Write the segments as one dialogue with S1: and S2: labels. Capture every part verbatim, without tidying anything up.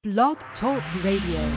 S1: Blog Talk Radio.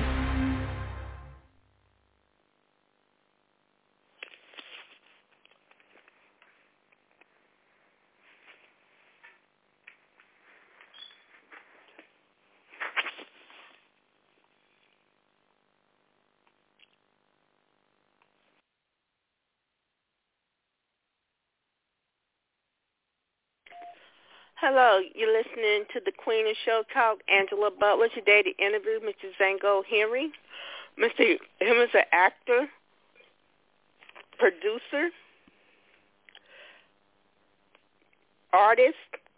S2: Hello, you're listening to the Queen of Show Talk, Angela Butler. Today to interview Mister Zango Henry. Mister Him is an actor, producer, artist.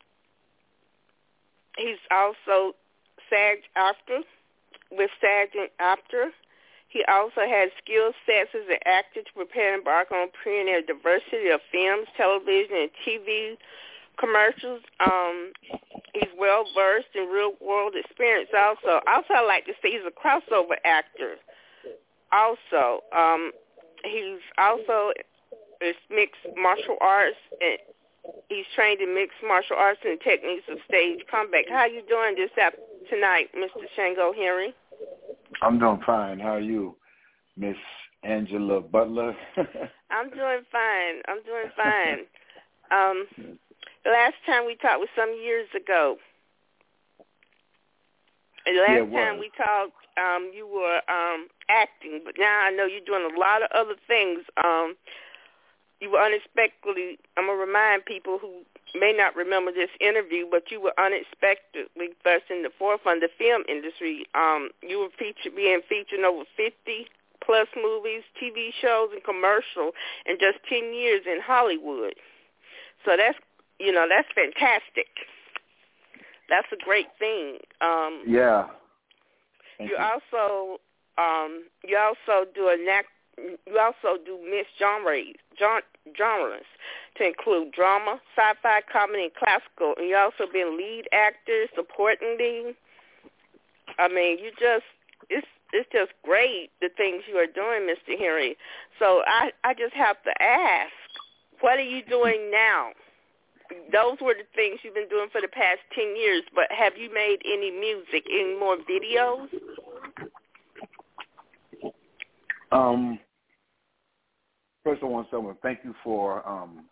S2: He's also SAG actor with SAG and actor. He also has skill sets as an actor to prepare and embark on pioneer diversity of films, television, and T V commercials. Um, he's well versed in real world experience. Also, also I like to say he's a crossover actor. Also, um, he's also is mixed martial arts, and he's trained in mixed martial arts and techniques of stage combat. How are you doing this after tonight, Mister Zango Henry?
S3: I'm doing fine. How are you, Miss Angela Butler?
S2: I'm doing fine. I'm doing fine. Um, the last time we talked was some years ago. And the last
S3: yeah,
S2: time we talked, um, you were um, acting, but now I know you're doing a lot of other things. Um, you were unexpectedly, I'm going to remind people who may not remember this interview, but you were unexpectedly first in the forefront of the film industry. Um, you were featured, being featured in over fifty plus movies, T V shows, and commercial in just ten years in Hollywood. So that's, you know, that's fantastic. That's a great thing. Um,
S3: yeah. Thank
S2: you,
S3: you
S2: also, um, you also do a knack. You also do mixed genres, genres to include drama, sci-fi, comedy, and classical. And you also been lead actor, supporting lead. I mean, you just it's it's just great the things you are doing, Mister Henry. So I I just have to ask, what are you doing now? Those were the things you've been doing for the past ten years. But have you made any music, any more videos?
S3: Um, first, I want to say thank you for um,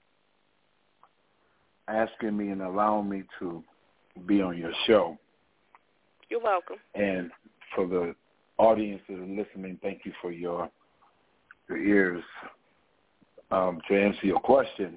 S3: asking me and allowing me to be on your show.
S2: You're welcome.
S3: And for the audience that are listening, thank you for your your ears. Um, to answer your question,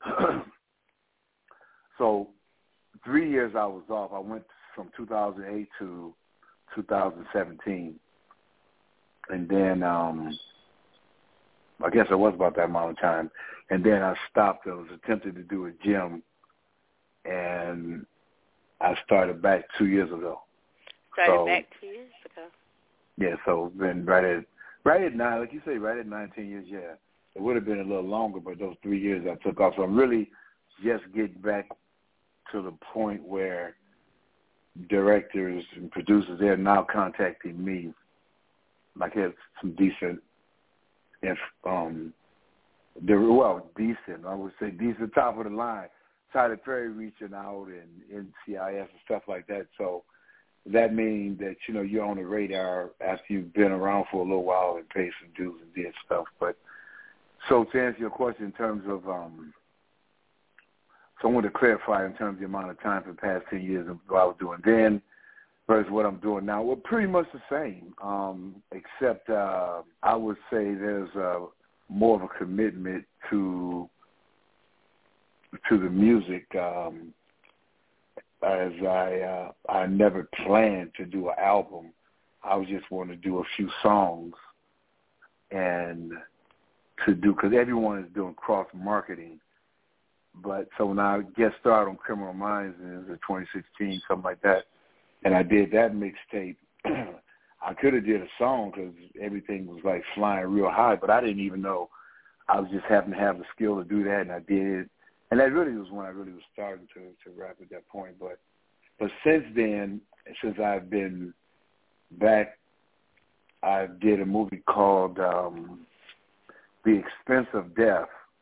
S3: so three years I was off. I went from two thousand eight to two thousand seventeen. And then um, I guess it was about that amount of time. And then I stopped. I was attempting to do a gym, and I started back two years ago.
S2: Started
S3: so,
S2: back two years ago.
S3: Yeah, so been right at right at nine, like you say, right at nineteen years. Yeah, it would have been a little longer, but those three years I took off. So I'm really just getting back to the point where directors and producers, they're now contacting me. Like I had some decent, if um, they're well decent. I would say decent, top of the line. Tyler Perry reaching out and N C I S and stuff like that. So that means that you know you're on the radar after you've been around for a little while and paid some dues and did stuff. But so to answer your question in terms of, um, so I want to clarify in terms of the amount of time for the past ten years of what I was doing then versus what I'm doing now. Well, pretty much the same, um, except uh, I would say there's uh, more of a commitment to to the music, um, as I uh, I never planned to do an album. I was just wanting to do a few songs and to do, because everyone is doing cross marketing. But so when I get started on Criminal Minds in twenty sixteen, something like that, and I did that mixtape, I could have did a song because everything was like flying real high, but I didn't even know. I was just happened to have the skill to do that, and I did it. And that really was when I really was starting to, to rap at that point. But but since then, since I've been back, I did a movie called um, The Expense of Death.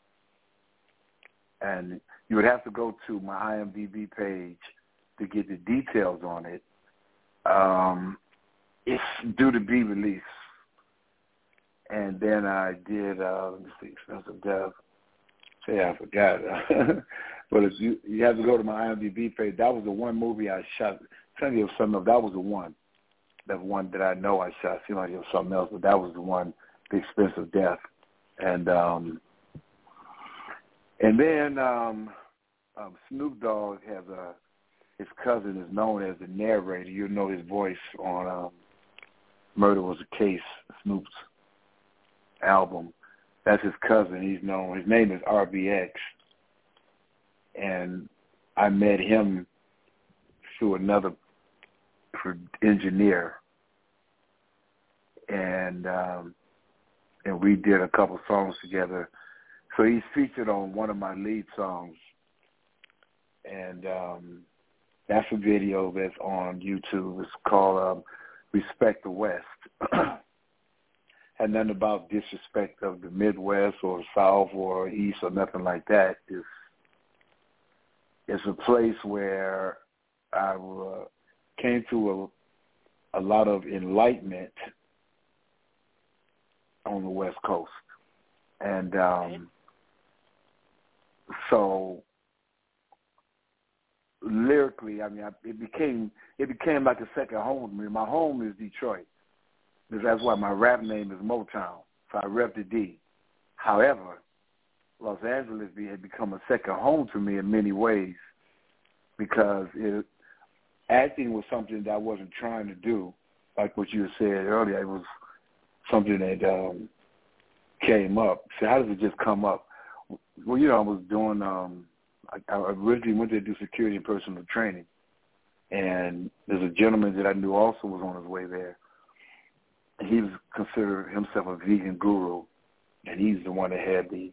S3: And you would have to go to my I M D B page to get the details on it. Um, um, it's due to be released. And then I did, uh, let me see, Expense of Death. Say I forgot. But if you you have to go to my IMDb page, that was the one movie I shot. Tell you of something else. That was the one. That one that I know I shot. Seemed like it was something else, but that was the one, The Expense of Death. And um, and then um, um, Snoop Dogg has a, his cousin is known as the narrator. You know his voice on um, Murder Was a Case, Snoop's album. That's his cousin. He's known. His name is R B X. And I met him through another engineer. And um, and we did a couple songs together. So he's featured on one of my lead songs. And um, that's a video that's on YouTube. It's called um, Respect the West. Had nothing about disrespect of the Midwest or the South or East or nothing like that. It's, it's a place where I uh, came to a, a lot of enlightenment on the West Coast. And um, okay. so lyrically, I mean, I, it became it became like a second home to me. My home is Detroit. That's why my rap name is Motown. So I rep the D. However, Los Angeles had become a second home to me in many ways because it, acting was something that I wasn't trying to do, like what you said earlier. It was something that um, came up. So how does it just come up? Well, you know, I was doing, um, I, I originally went to do security and personal training. And there's a gentleman that I knew also was on his way there. He was considered himself a vegan guru, and he's the one that had the,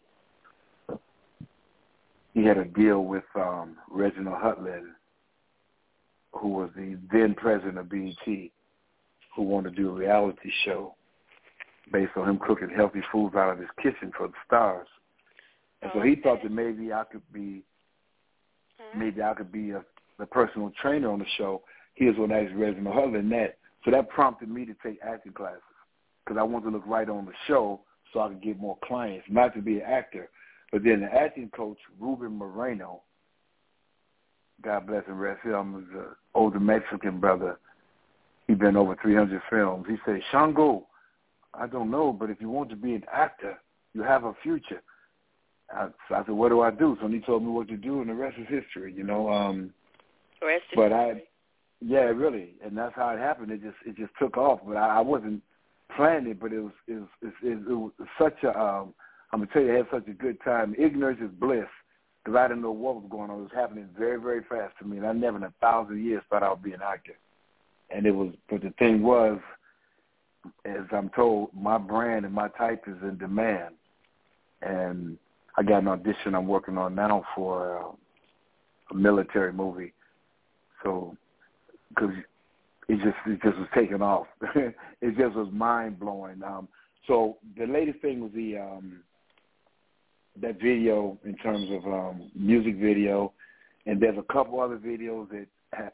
S3: he had a deal with um, Reginald Hudlin, who was the then president of B E T, who wanted to do a reality show based on him cooking healthy foods out of his kitchen for the stars. And so he thought that maybe I could be, maybe I could be a, a personal trainer on the show. He was one of asked Reginald Hudlin that. So that prompted me to take acting classes because I wanted to look right on the show so I could get more clients, not to be an actor. But then the acting coach, Ruben Moreno, God bless him, rest him, was an older Mexican brother. He'd been over three hundred films. He said, Shango, I don't know, but if you want to be an actor, you have a future. I, so I said, what do I do? So he told me what to do, and the rest is history, you know. Um,
S2: rest is
S3: but
S2: history.
S3: I, yeah, really, and that's how it happened. It just it just took off, but I, I wasn't planning it. But it was it was, it, it, it was such a um, I'm gonna tell you, I had such a good time. Ignorance is bliss because I didn't know what was going on. It was happening very very fast to me, and I never in a thousand years thought I would be an actor. And it was, but the thing was, as I'm told, my brand and my type is in demand, and I got an audition I'm working on now for uh, a military movie, so. Because it just it just was taking off. It just was mind blowing. Um, so the latest thing was the um, that video in terms of um, music video, and there's a couple other videos that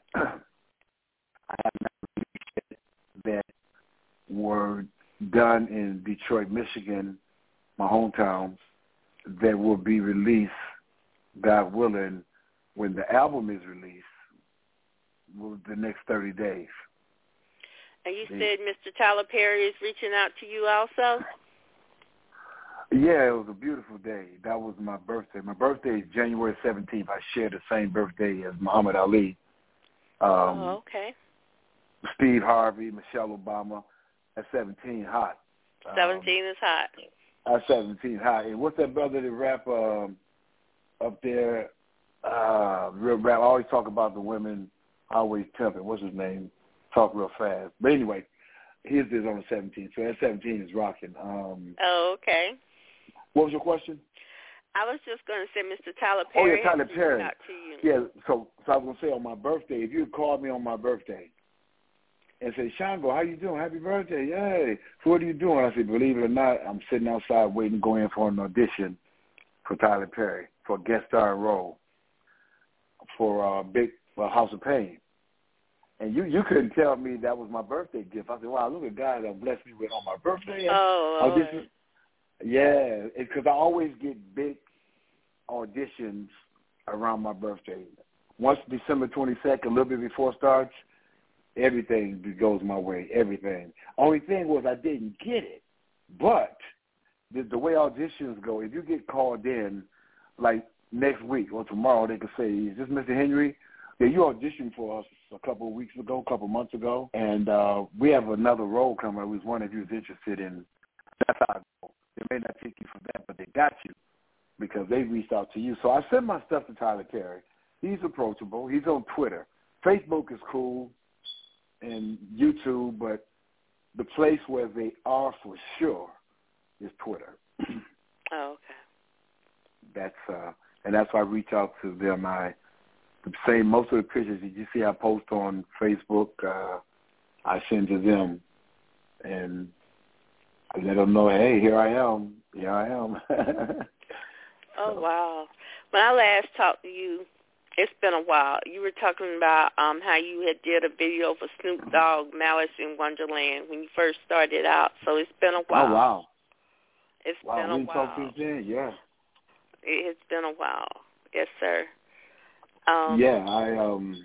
S3: I have not released that were done in Detroit, Michigan, my hometown, that will be released, God willing, when the album is released. The next thirty days.
S2: And you said Mister Tyler Perry is reaching out to you also?
S3: Yeah, it was a beautiful day. That was my birthday. My birthday is January seventeenth. I share the same birthday as Muhammad Ali. Um,
S2: oh, okay.
S3: Steve Harvey, Michelle Obama. At seventeen, hot.
S2: seventeen um, is hot.
S3: At seventeen, hot. And what's that brother that rap um, up there? Uh, real rap. I always talk about the women. Always pimping. What's his name? Talk real fast. But anyway, his is on the seventeenth. So that seventeen is rocking. Um,
S2: oh, okay.
S3: What was your question?
S2: I was just going to say Mister Tyler Perry.
S3: Oh, yeah, Tyler Perry.
S2: Out to you.
S3: Yeah, so, so I was going to say on my birthday, if you had called me on my birthday and say, Shango, how you doing? Happy birthday. Yay. So what are you doing? I said, believe it or not, I'm sitting outside waiting to go in for an audition for Tyler Perry for a guest star role for uh, Big uh, House of Pain. And you, you couldn't tell me that was my birthday gift. I said, wow, look at God that blessed me with on my birthday.
S2: Oh,
S3: audition. Yeah, because I always get big auditions around my birthday. Once December twenty-second, a little bit before it starts, everything goes my way, everything. Only thing was I didn't get it. But the, the way auditions go, if you get called in, like next week or tomorrow, they could say, is this Mister Henry? Yeah, you auditioned for us a couple of weeks ago, a couple of months ago, and uh, we have another role coming. I was wondering if you was interested in, that's how I go. They may not take you for that, but they got you because they reached out to you. So I send my stuff to Tyler Terry. He's approachable. He's on Twitter. Facebook is cool and YouTube, but the place where they are for sure is Twitter.
S2: Oh, okay.
S3: That's uh, and that's why I reach out to them. I the same most of the pictures that you see I post on Facebook, uh, I send to them, and I let them know, hey, here I am, here I am.
S2: Oh,
S3: so.
S2: Wow. When I last talked to you, it's been a while. You were talking about um, how you had did a video for Snoop Dogg, Malice in Wonderland, when you first started out. So it's been a while.
S3: Oh, wow.
S2: It's
S3: wow,
S2: been a
S3: we
S2: while.
S3: talked since then, yeah.
S2: It's been a while. Yes, sir. Um,
S3: yeah, I, um,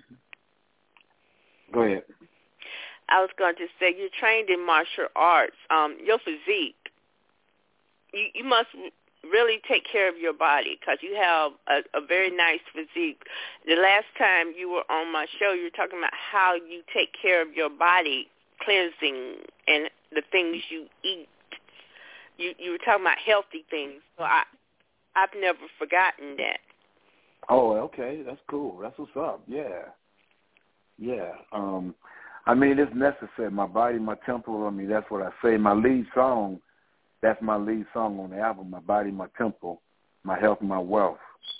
S3: go ahead.
S2: I was going to say, you're trained in martial arts. Um, your physique, you, you must really take care of your body because you have a, a very nice physique. The last time you were on my show, you were talking about how you take care of your body, cleansing, and the things you eat. You, you were talking about healthy things. So I, I've never forgotten that.
S3: Oh, okay. That's cool. That's what's up. Yeah. Yeah. Um, I mean, it's necessary. My body, my temple, I mean, that's what I say. My lead song, that's my lead song on the album, My Body, My Temple, My Health, My Wealth.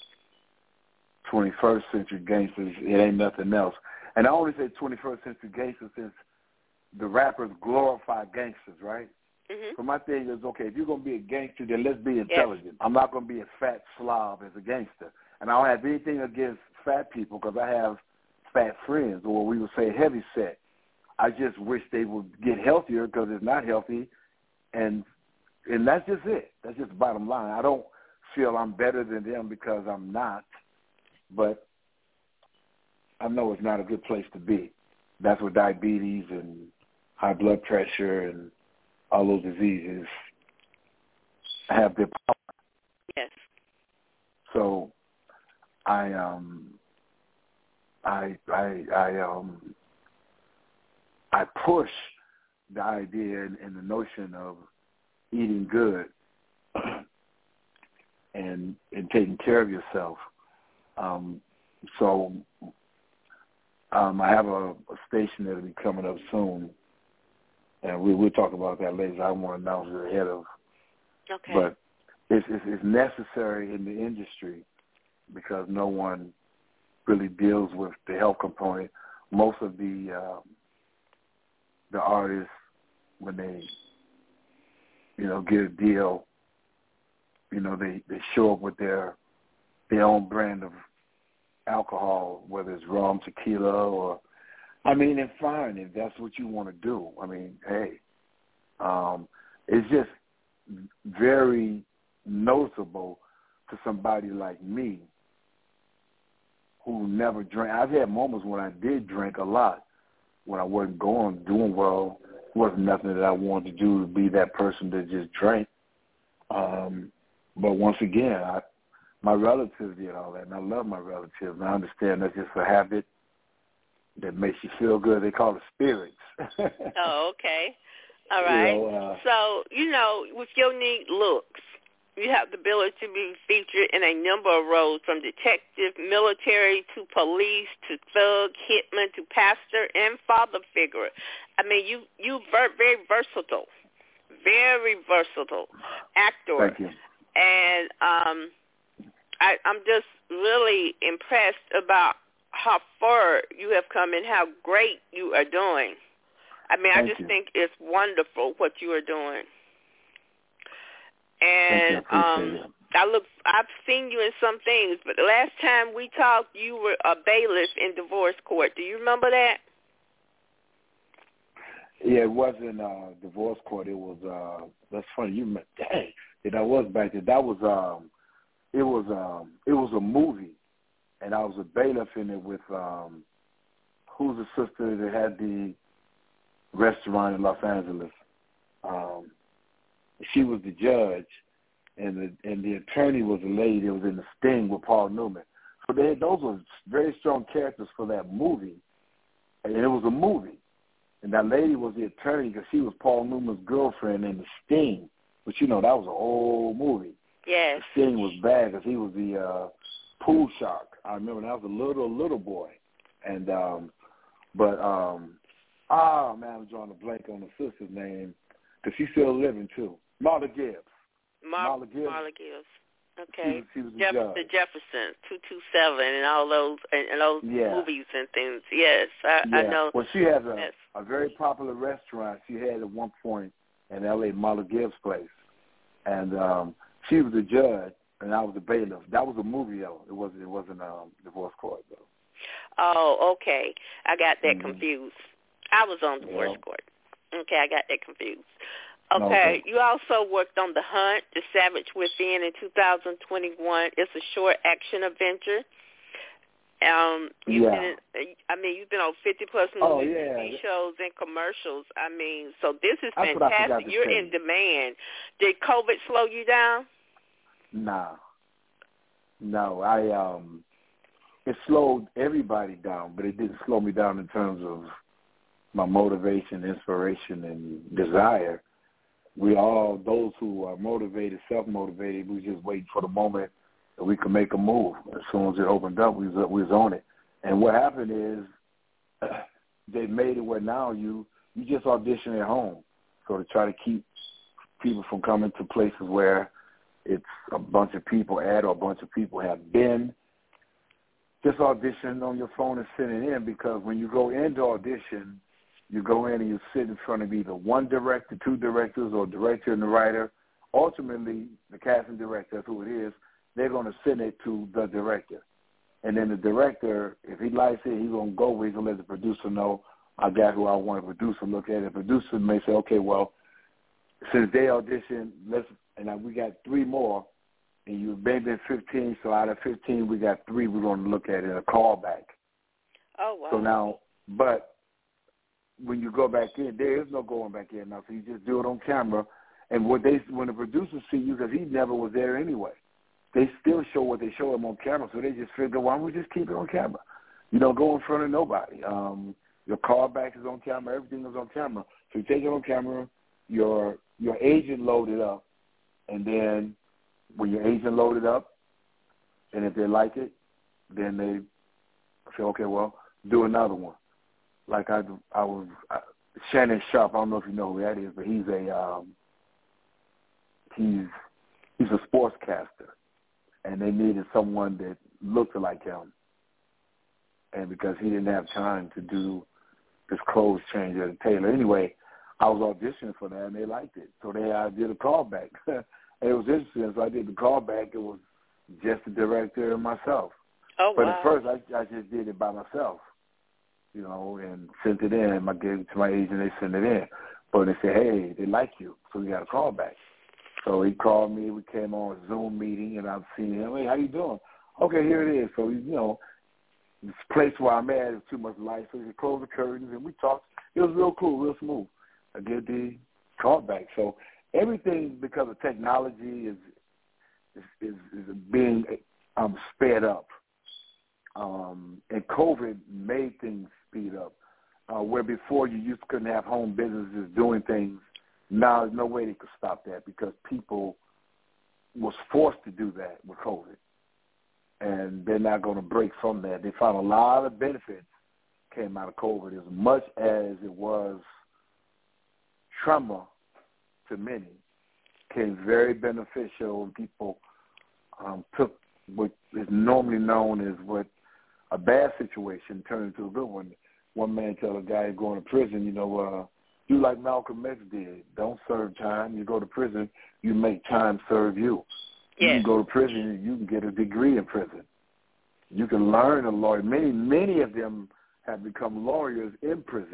S3: twenty-first Century Gangsters, it ain't nothing else. And I only say twenty-first Century Gangsters since the rappers glorify gangsters, right?
S2: Mm-hmm.
S3: So my thing is, okay, if you're going to be a gangster, then let's be intelligent. Yes. I'm not going to be a fat slob as a gangster. And I don't have anything against fat people because I have fat friends, or we would say heavy set. I just wish they would get healthier because it's not healthy. And and that's just it. That's just the bottom line. I don't feel I'm better than them because I'm not. But I know it's not a good place to be. That's where diabetes and high blood pressure and all those diseases have their power.
S2: Yes.
S3: So I um I I I um I push the idea and, and the notion of eating good and and taking care of yourself. Um, so um, I have a, a station that'll be coming up soon, and we will talk about that later. I don't want to announce it ahead of.
S2: Okay.
S3: But it's, it's, it's necessary in the industry because no one really deals with the health component. Most of the uh, the artists, when they, you know, get a deal, you know, they, they show up with their their own brand of alcohol, whether it's rum, tequila, or, I mean, and fine, if that's what you want to do. I mean, hey, um, it's just very noticeable to somebody like me who never drank. I've had moments when I did drink a lot, when I wasn't going, doing well. It wasn't nothing that I wanted to do to be that person that just drank. Um, but once again, I, my relatives did all that, and I love my relatives, and I understand that's just a habit that makes you feel good. They call it spirits.
S2: Oh, okay. All right.
S3: You know, uh,
S2: so, you know, with your neat looks, you have the ability to be featured in a number of roles, from detective, military, to police, to thug, hitman, to pastor, and father figure. I mean, you you ver- very versatile, very versatile actor.
S3: Thank you.
S2: And um, I, I'm just really impressed about how far you have come and how great you are doing. I mean,
S3: Thank
S2: I just
S3: you.
S2: think it's wonderful what you are doing.
S3: And
S2: Thank you. I um, it. I look, I've seen you in some things, but the last time we talked, you were a bailiff in divorce court. Do you remember that?
S3: Yeah, it wasn't uh, divorce court. It was. Uh, that's funny. You met. Dang, yeah, that was back then. That was. Um, it was. Um, it was a movie, and I was a bailiff in it with. Um, who's the sister that had the restaurant in Los Angeles? Um, she was the judge, and the and the attorney was a lady that was in The Sting with Paul Newman. So they had, those were very strong characters for that movie, and it was a movie. And that lady was the attorney because she was Paul Newman's girlfriend in The Sting. But, you know, that was an old movie.
S2: Yes.
S3: The Sting was bad because he was the uh, pool shark. I remember that was a little, little boy. And, um, but, um, ah, man, I'm drawing a blank on the sister's name because she's still living, too. Marla Gibbs.
S2: Mar-
S3: Marla Gibbs.
S2: Marla Gibbs. Okay.
S3: She was, she was the,
S2: Jeff-
S3: judge.
S2: the Jeffersons, two two seven, and all those and, and those
S3: yeah.
S2: movies and things. Yes, I,
S3: yeah.
S2: I know.
S3: Well, she has a,
S2: yes.
S3: a very popular restaurant she had at one point in L A, Marla Gibbs' place. And um, she was the judge, and I was the bailiff. That was a movie, though. It wasn't, it wasn't a um, divorce court, though.
S2: Oh, okay. I got that
S3: mm-hmm.
S2: confused. I was on divorce
S3: yeah.
S2: court. Okay, I got that confused. Okay.
S3: okay.
S2: You also worked on The Hunt, The Savage Within in two thousand twenty-one. It's a short action adventure. Um, you've
S3: yeah.
S2: been in, I mean, you've been on fifty plus movies,
S3: oh, yeah.
S2: T V shows, and commercials. I mean, so this is
S3: That's
S2: fantastic. You're
S3: say.
S2: in demand. Did COVID slow you down?
S3: Nah. No, I um, it slowed everybody down, but it didn't slow me down in terms of my motivation, inspiration, and desire. We all, those who are motivated, self-motivated, we just waiting for the moment that we could make a move. As soon as it opened up, we was, we was on it. And what happened is uh, they made it where now you, you just audition at home. So to try to keep people from coming to places where it's a bunch of people at or a bunch of people have been, just audition on your phone and send it in, because when you go into audition, you go in and you sit in front of either one director, two directors, or director and the writer. Ultimately, the casting director, that's who it is, they're going to send it to the director. And then the director, if he likes it, he's going to go where he's going to let the producer know, I got who I want. The producer look at it. The producer may say, okay, well, since they auditioned, let's, and we got three more, and you've been fifteen, so out of fifteen, we got three we're going to look at in a callback.
S2: Oh, wow.
S3: So now, but when you go back in, there is no going back in now. So you just do it on camera. And what they, when the producers see you, because he never was there anyway, they still show what they show him on camera. So they just figure, why don't we just keep it on camera? You don't go in front of nobody. Um, your callback is on camera. Everything is on camera. So you take it on camera. Your your agent loaded up, and then when your agent loaded up, and if they like it, then they say, okay, well, do another one. Like I, I was uh, Shannon Sharp. I don't know if you know who that is, but he's a um, he's he's a sportscaster, and they needed someone that looked like him. And because he didn't have time to do his clothes change at a tailor, anyway, I was auditioning for that, and they liked it. So they I did a callback, and it was interesting. So I did the callback. It was just the director and myself.
S2: Oh,
S3: but
S2: wow.
S3: at first, I, I just did it by myself. You know, and sent it in. I gave it to my agent. They sent it in. But they said, hey, they like you, so we got a call back. So he called me. We came on a Zoom meeting, and I've seen him. Hey, how you doing? Okay, here it is. So, you know, this place where I'm at is too much light, so he closed the curtains, and we talked. It was real cool, real smooth. I get the call back. So everything, because of technology, is is, is, is being um, sped up. Um, and COVID made things speed up. Uh, where before you just couldn't have home businesses doing things, now there's no way they could stop that because people was forced to do that with COVID. And they're not going to break from that. They found a lot of benefits came out of COVID, as much as it was trauma to many, became very beneficial, and people um, took what is normally known as what a bad situation turned into a good one. One man tell a guy going to prison, you know, uh, do like Malcolm X did. Don't serve time. You go to prison, you make time serve you. You
S2: Yes.
S3: can go to prison and you can get a degree in prison. You can learn a lawyer. Many, many of them have become lawyers in prison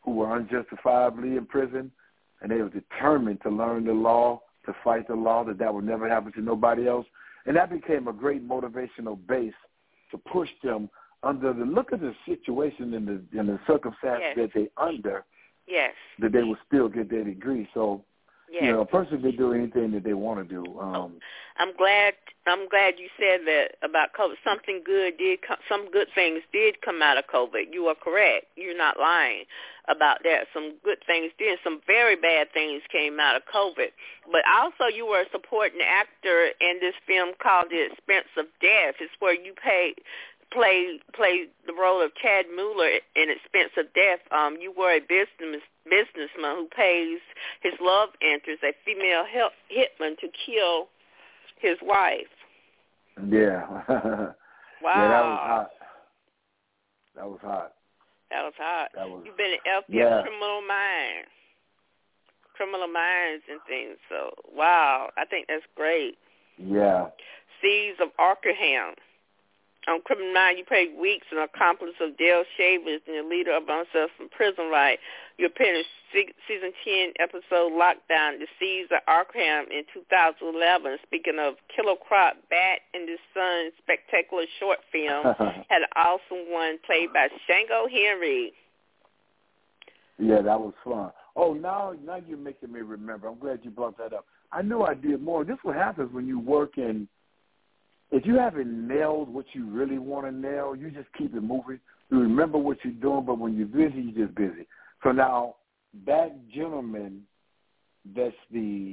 S3: who were unjustifiably in prison, and they were determined to learn the law, to fight the law, that that would never happen to nobody else. And that became a great motivational base to push them under the look at the situation and the, and the circumstance
S2: yes.
S3: that they under,
S2: yes.
S3: that they will still get their degree. So,
S2: yes.
S3: you know, a person can do anything that they want to do. Um,
S2: I'm glad. I'm glad you said that about COVID. Something good did. Come, some good things did come out of COVID. You are correct. You're not lying about that. Some good things did. Some very bad things came out of COVID. But also, you were a supporting actor in this film called The Expense of Death. It's where you paid. Played played the role of Chad Mueller in Expense of Death. Um, you were a business businessman who pays his love interest, a female help, hitman, to kill his wife.
S3: Yeah.
S2: Wow.
S3: Yeah, that was hot. That was hot.
S2: That was hot.
S3: That was,
S2: You've been in F B I
S3: yeah.
S2: Criminal Minds, Criminal Minds and things. So wow, I think that's great.
S3: Yeah.
S2: Seas of Arkham. On Criminal Minds, you played Weeks, an accomplice of Dale Shavers and the leader of Unself from Prison Riot. You appeared in season ten episode Lockdown, The Seas of Arkham in two thousand eleven. Speaking of Killer Croc, Bat and the Sun, spectacular short film, had an awesome one played by Shango Henry.
S3: Yeah, that was fun. Oh, now now you're making me remember. I'm glad you brought that up. I knew I did more. This is what happens when you work in. If you haven't nailed what you really want to nail, you just keep it moving. You remember what you're doing, but when you're busy, you're just busy. So now that gentleman that's the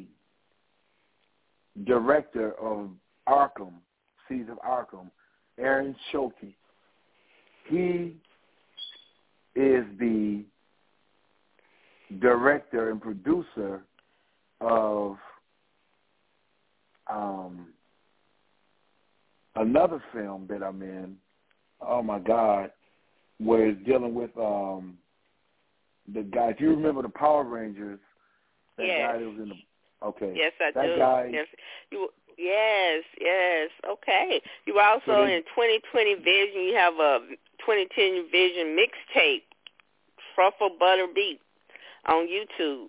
S3: director of Arkham, Seas of Arkham, Aaron Scholte, he is the director and producer of um, another film that I'm in, oh my God, where it's dealing with um, the guy. If you remember the Power Rangers, that
S2: yes.
S3: guy that was in the, okay.
S2: Yes, I
S3: that
S2: do.
S3: Guy,
S2: yes, you, yes, yes, okay. You were also
S3: so they,
S2: in twenty twenty Vision. You have a twenty ten Vision mixtape, Truffle Butter Beat, on YouTube.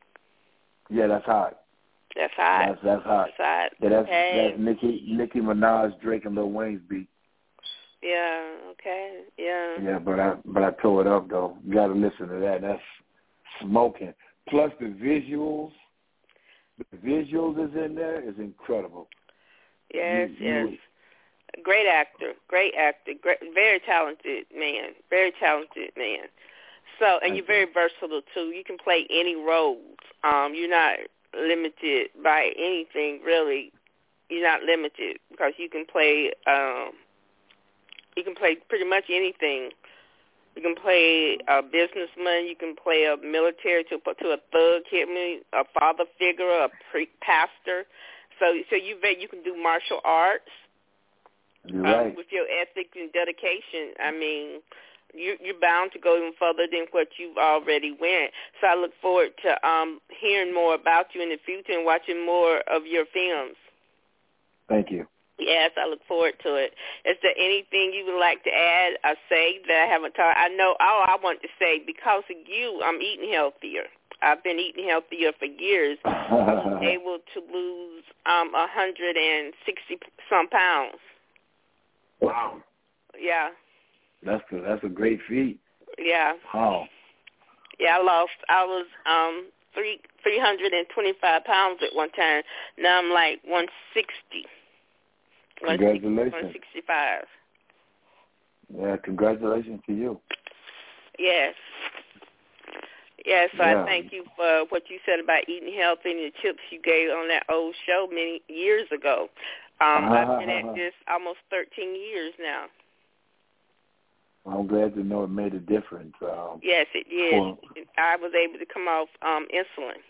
S3: Yeah, that's hot.
S2: That's hot.
S3: That's, that's hot.
S2: That's hot.
S3: Yeah, that's,
S2: okay.
S3: that's Nicki, Nicki Minaj, Drake, and Lil Wayne's beat.
S2: Yeah, okay, yeah.
S3: Yeah, but I but I tore it up, though. You got to listen to that. That's smoking. Plus the visuals, the visuals is in there is incredible.
S2: Yes,
S3: you,
S2: yes.
S3: You,
S2: great actor, great actor, great, very talented man, very talented man. So, and you're very versatile, too. You can play any roles. Um, you're not limited by anything, really. You're not limited because you can play um, you can play pretty much anything. You can play a businessman. You can play a military to to a thug, hitman, a father figure, a pre- pastor. So, so you you can do martial arts.
S3: You're right.
S2: Um, with your ethic and dedication. I mean, you, you're bound to go even further than what you've already went. So I look forward to um, hearing more about you in the future and watching more of your films.
S3: Thank you.
S2: Yes, I look forward to it. Is there anything you would like to add or say that I haven't talked? I know all I want to say, because of you, I'm eating healthier. I've been eating healthier for years. I'm able to lose um, one hundred sixty some pounds.
S3: Wow.
S2: Yeah.
S3: That's a, that's a great feat.
S2: Yeah.
S3: Wow.
S2: Yeah, I lost. I was um three three hundred and twenty five pounds at one time. Now I'm like one sixty.
S3: Congratulations.
S2: One sixty five.
S3: Yeah, congratulations to you.
S2: Yes. Yes, so
S3: yeah.
S2: I thank you for what you said about eating healthy and the tips you gave on that old show many years ago. Um, I've been at this almost thirteen years now.
S3: I'm glad to know it made a difference. Um,
S2: yes, it did.
S3: For...
S2: I was able to come off um, insulin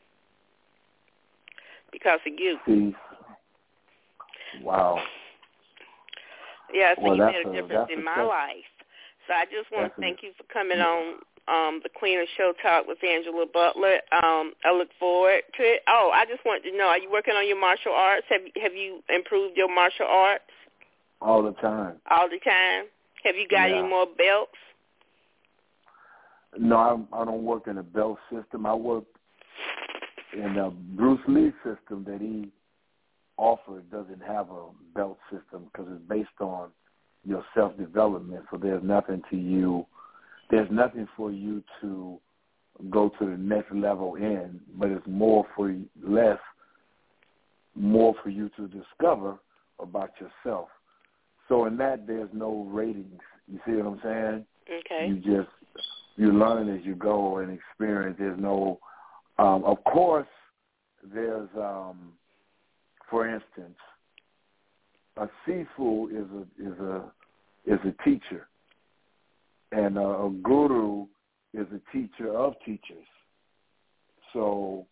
S2: because of you.
S3: See. Wow.
S2: Yeah, so
S3: well,
S2: you made a
S3: a,
S2: difference in my
S3: a,
S2: life. So I just want to thank
S3: a,
S2: you for coming on um, the Queen of Show Talk with Angela Butler. Um, I look forward to it. Oh, I just wanted to know, are you working on your martial arts? Have you, have you improved your martial arts?
S3: All the time.
S2: All the time? Have you got
S3: yeah.
S2: any more belts?
S3: no, I, I don't work in a belt system. I work in a Bruce Lee system that he offered. Doesn't have a belt system because it's based on your self-development. So there's nothing to you. There's nothing for you to go to the next level in, but it's more for less, more for you to discover about yourself. So in that, there's no ratings. You see what I'm saying?
S2: Okay.
S3: You just, you learn as you go and experience. There's no, um, of course, there's, um, for instance, a Sifu is a is a is a teacher, and a, a guru is a teacher of teachers. So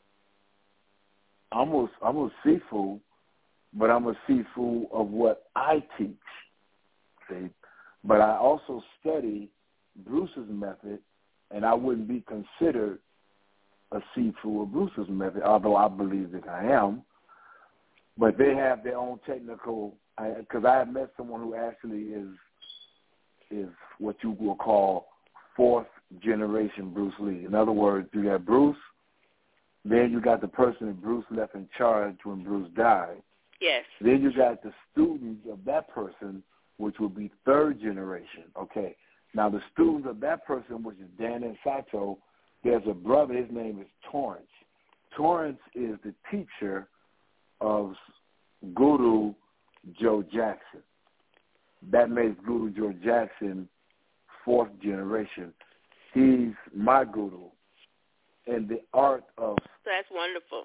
S3: I'm a, I'm a Sifu, but I'm a Sifu of what I teach. See, but I also study Bruce's method, and I wouldn't be considered a Sifu of Bruce's method, although I believe that I am. But they have their own technical, because I, I have met someone who actually is is what you will call fourth generation Bruce Lee. In other words, you got Bruce, then you got the person that Bruce left in charge when Bruce died.
S2: Yes.
S3: Then you got the students of that person, which would be third generation. Okay. Now the students of that person, which is Dan and Sato, there's a brother, his name is Torrance. Torrance is the teacher of Guru Joe Jackson. That makes Guru Joe Jackson fourth generation. He's my guru. And the art of...
S2: That's wonderful.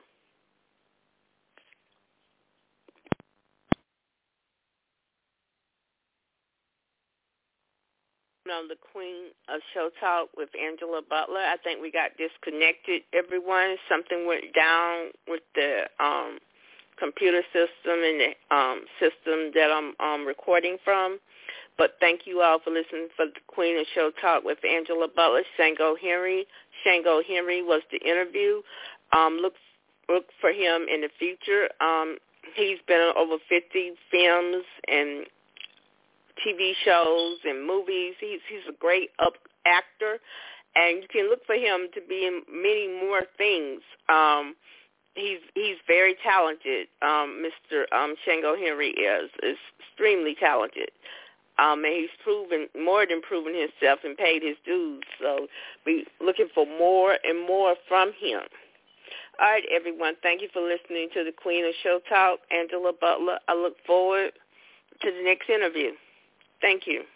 S2: On the Queen of Show Talk with Angela Butler. I think we got disconnected, everyone. Something went down with the um, computer system and the um, system that I'm um, recording from. But thank you all for listening for the Queen of Show Talk with Angela Butler. Shango Henry. Shango Henry was the interview. Um, look, look for him in the future. Um, he's been in over fifty films and T V shows and movies. He's he's a great up actor, and you can look for him to be in many more things. Um, he's he's very talented. Um, Mister Um, Shango Henry is is extremely talented, um, and he's proven more than proven himself and paid his dues. So be looking for more and more from him. All right, everyone. Thank you for listening to the Queen of Show Talk, Angela Butler. I look forward to the next interview. Thank you.